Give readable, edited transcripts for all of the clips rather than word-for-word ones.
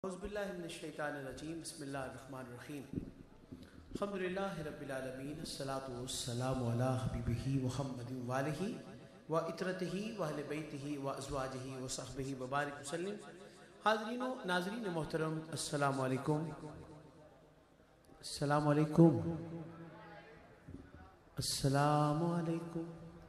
औज़ुबिल्लाहिमिनश्शैतानिर्रजीम बिस्मिल्लाहिर्रहमानिर्रहीम अल्हम्दुलिल्लाहि रब्बिल आलमीन अस्सलातु वस्सलामु अला हबीबिही मुहम्मदिन व आलिहि व इतरतिही व अहले बैतिही व अज़वाजिही व सहबिही व बारिक वसल्लम। हाज़रीन व नाज़रीन मोहतरम, अस्सलामु अलैकुम, अस्सलामु अलैकुम, अस्सलामु अलैकुम।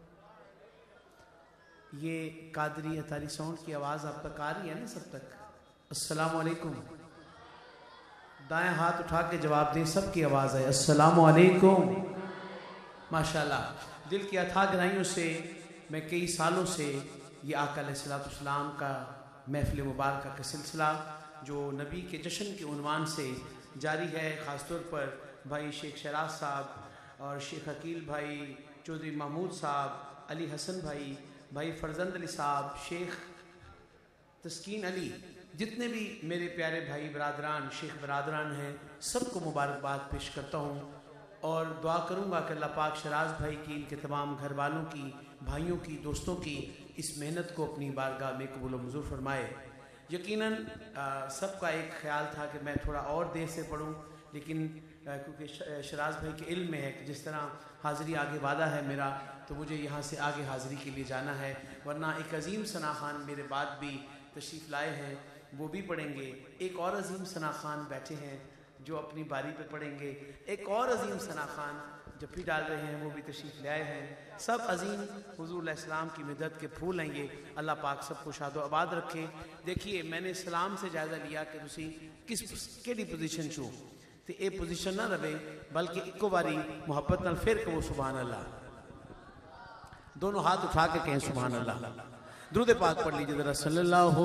ये कादरी अतारी साउंड की आवाज़ आप तक आ रही है ना? सब तक अस्सलामु अलैकुम। दाएं हाथ उठा के जवाब दें, सबकी आवाज़ है अस्सलामु अलैकुम। माशाल्लाह, दिल की अथाह गहराइयों से मैं कई सालों से ये आका अलैहिस्सलाम का महफिल मुबारक का सिलसिला जो नबी के जश्न के उन्वान से जारी है, ख़ासतौर पर भाई शेख शराज साहब और शेख अकील भाई, चौधरी महमूद साहब, अली हसन भाई, भाई फरजंद अली साहब, शेख तस्कीन अली, जितने भी मेरे प्यारे भाई बरादरान शेख बरादरान हैं, सबको मुबारकबाद पेश करता हूँ और दुआ करूँगा कि अल्लाह पाक शराज भाई की, इनके तमाम घर वालों की, भाइयों की, दोस्तों की इस मेहनत को अपनी बारगाह में कबूल मंजूर फरमाए। यकीनन सबका एक ख्याल था कि मैं थोड़ा और देर से पढ़ूँ, लेकिन क्योंकि शराज भाई के इल्म में है कि जिस तरह हाज़िरी आगे वादा है मेरा, तो मुझे यहाँ से आगे हाज़िरी के लिए जाना है, वरना एक अजीम सना खान मेरे बाद भी तशरीफ़ लाए हैं, वो भी पढ़ेंगे। एक और अजीम सना खान बैठे हैं जो अपनी बारी पे पढ़ेंगे। एक और अजीम सना खान जफ्फी डाल रहे हैं, वो भी तशरीफ़ ले आए हैं। सब अजीम हुज़ूर अलैहिस्सलाम की मदद के फूल हैं ये। अल्लाह पाक सबको शादो आबाद रखे। देखिए, मैंने सलाम से जायज़ा लिया कि तुसी किस पोजीशन चो, तो ये पोजीशन ना रहे, बल्कि इको बारी मुहब्बत नाल फिर कहो सुभान अल्लाह। दोनों हाथ उठा के कहें सुभान अल्लाह। दुरूद पाक पढ़ लीजिए जरा, सल्लल्लाहु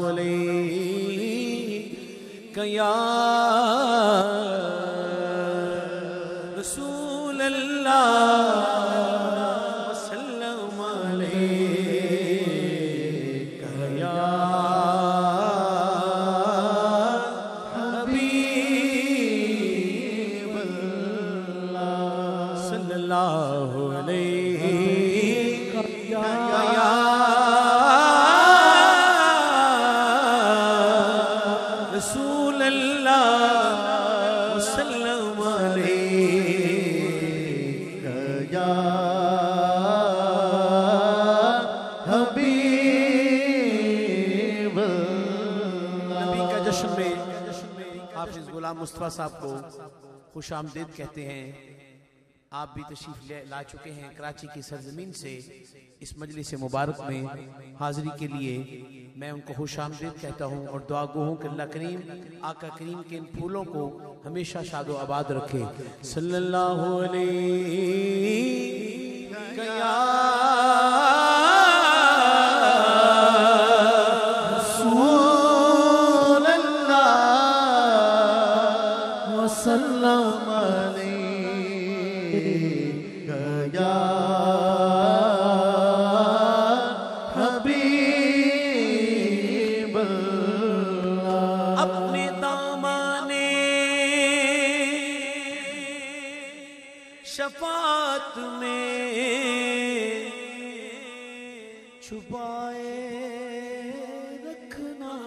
अलैहि या रसूल अल्लाह वसल्लम अलैहि या हबीब अल्लाह सल्लल्लाहु अलैहि या रसूल अल्लाह वसल्लम अलैका या हबीब अल्लाह। नबी का जश्न में हाफिज गुलाम मुस्तफा साहब को खुश आमदीद कहते हैं। आप भी तशरीफ ला चुके हैं कराची की सरजमीन से इस मजलिस मुबारक में हाजिरी के लिए। मैं उनको खुश आमदीद कहता हूँ और दुआ गो हूँ कि अल्लाह करीम आका करीम के इन फूलों को हमेशा शादो आबाद रखे। सल्लल्लाहु अलैहि या रसूल अल्लाह वसल्लम अलैहि या शफात में छुपाए रखना,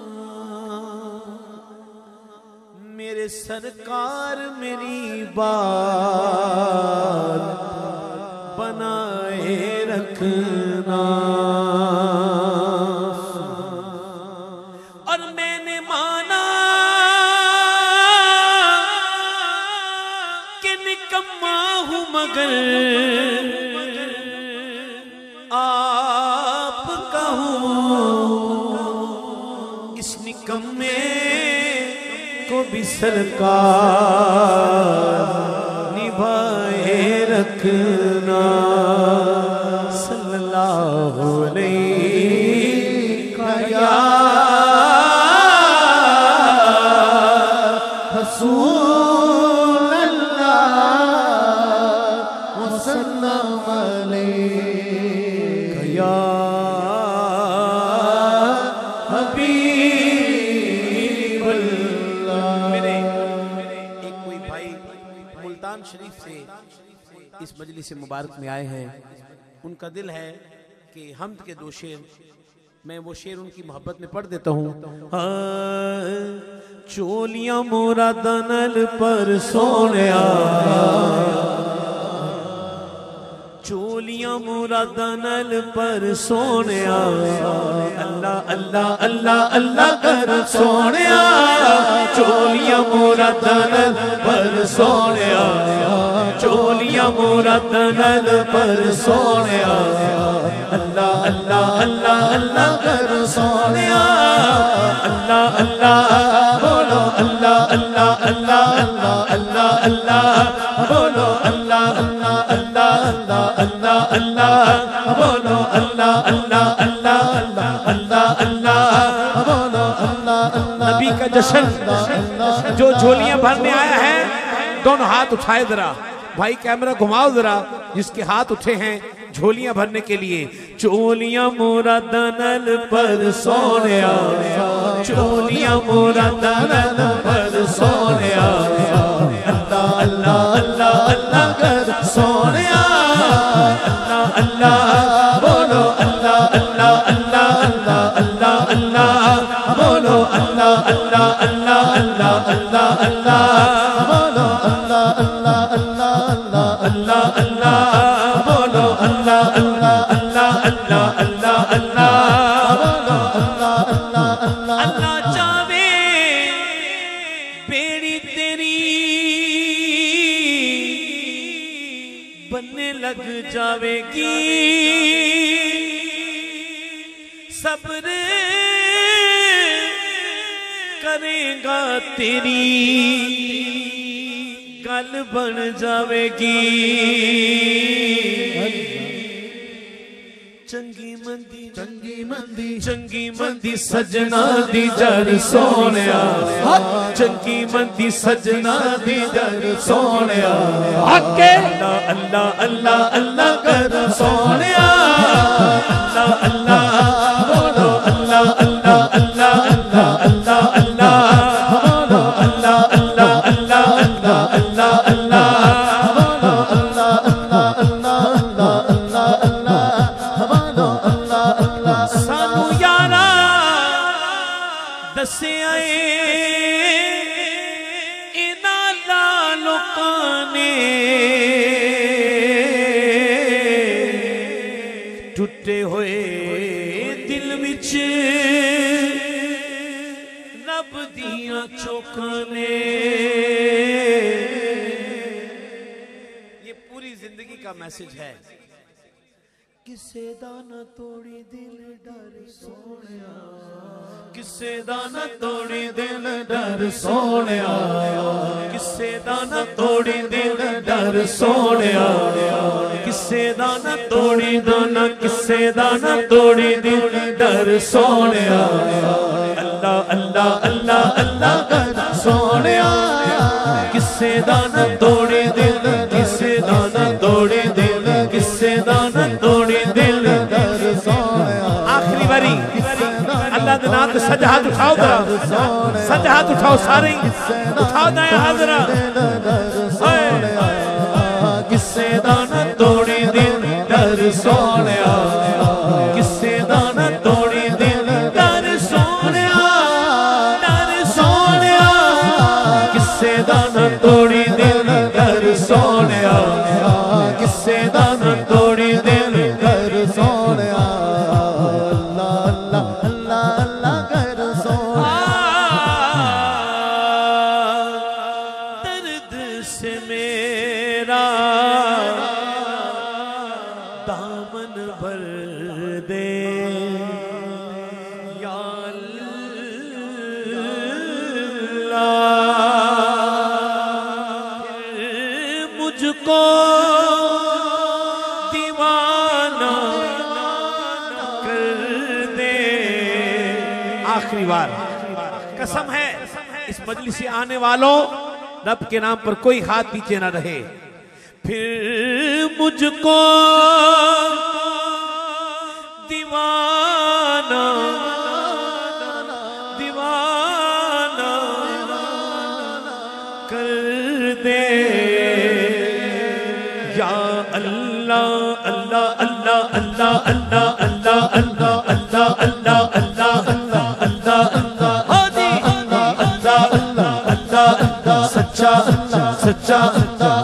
मेरे सरकार मेरी बात बनाए रखना। और मैंने माना कि निकम्मा हूँ मगर आप कहूँ, इस निकम्मे को भी सरकार निभाए रखना। सल्लल्लाहु अलैहि या रसूल अल्लाह वसल्लम अलैहि या हबीब अल्लाह। मेरे एक कोई भाई मुल्तान शरीफ से इस मजलिस मुबारक में आए हैं, उनका दिल है कि हम्द के दो शेर मैं वो शेर उनकी मोहब्बत में पढ़ देता हूँ। चोलियां मोरा दनल पर सोनिया, चोलियां मोरा दनल पर सोनिया, अल्लाह अल्लाह अल्लाह अल्लाह कर सोनिया, चोलियां मोरा दनल पर सोनिया, चोलियां मोरा दनल पर सोनिया, अल्लाह अल्लाह अल्लाह अल्लाह कर सोनिया, अल्लाह अल्लाह बोलो अल्लाह अल्लाह अल्लाह अल्लाह अल्लाह अल्लाह बोलो अल्लाह अल्लाह अल्लाह अल्लाह अल्लाह अल्लाह बोलो अल्लाह अल्लाह अल्लाह अल्लाह अल्लाह बोलो अल्लाह अल्लाह। नबी का जश्न जो झोलियां भरने आया है, दोनों हाथ उठाए जरा, भाई कैमरा घुमाओ जरा, जिसके हाथ उठे हैं झोलियां भरने के लिए। चोलियां मोरा दनल पर सोनिया, चोलियां मोरा दनल पर सोनिया, अल्लाह अल्लाह अल्लाह अल्लाह कर सोनिया, अल्लाह अल्लाह बोलो अल्लाह अल्लाह अल्लाह अल्लाह अल्लाह अल्लाह बोलो अल्लाह अल्लाह अल्लाह अल्लाह अल्लाह अल्लाह बोलो अल्लाह अल्लाह अल्लाह अल्लाह अल्लाह बोलो अल्लाह अल्लाह अल्लाह अल्लाह अल्लाह अल्लाह बोलो अल्लाह अल्लाह अल्लाह। अल्लाह चावे बेड़ी तेरी बनने लग जावेगी, सब्र करेगा तेरी गल बन जावेगी, चंगी मंदी चंगी मंदी चंगी मंदी सजना दी जड़ सोनिया, चंगी मंदी सजना दी जड़ सोनिया, अल्लाह अल्लाह अल्लाह अल्लाह कर सोनिया, अल्लाह अल्लाह बोलो अल्लाह अल्लाह अल्लाह अल्लाह अल्लाह अल्लाह बोलो अल्लाह अल्लाह अल्लाह अल्लाह अल्लाह अल्लाह बोलो अल्लाह अल्लाह अल्लाह अल्लाह अल्लाह बोलो अल्लाह अल्लाह। सानू यारा दसे आए इना लोकां ने, टुटे होए दिल विच रब दियां चौकां ने। ये पूरी जिंदगी का मैसेज है। किसे दाना तोड़ी दिल डर सोनिया, किसे दाना तोड़ी दिल डर सोनिया, किसे दाना तोड़ी दिल डर सोनिया, किसे दाना तोड़ी दाना किसे दाना तोड़ी दिल डर सोनिया, अल्लाह अल्लाह अल्लाह अल्लाह कर सोनिया, किसे दाना तोड़ी दिल किसे दाना तोड़ी दिल किसे दाना तोड़ी दिल डर सोनिया। आखिरी बारी अल्लाह दे नाम ते सज हाथ उठाओ जरा, सज हाथ उठाओ सारे, उठाओ दाया हाथ जरा, किसे दाना तोड़ी दिल डर सोनिया, किसे दाना तोड़ी दिल डर सोनिया, डर सोनिया, किसे दाना तोड़ी दिल डर सोनिया, किसे दाना तोड़ी दिल डर सोनिया, अल्लाह अल्लाह अल्लाह अल्लाह कर सोनिया। दर्द से मेरा दामन भर दे या अल्लाह, मुझको दीवाना कर दे। आखिरी बार कसम है इस मजलिस से आने वालों, रब के नाम पर कोई हाथ नीचे ना रहे। फिर मुझको दीवाना दीवाना कर दे या अल्लाह अल्लाह अल्लाह अल्लाह अल्लाह अल्लाह अल्लाह अल्लाह अल्लाह अल्लाह अल्लाह अल्लाह अल्लाह अल्लाह अल्लाह अल्लाह सच्चा अल्लाह सच्चा अल्लाह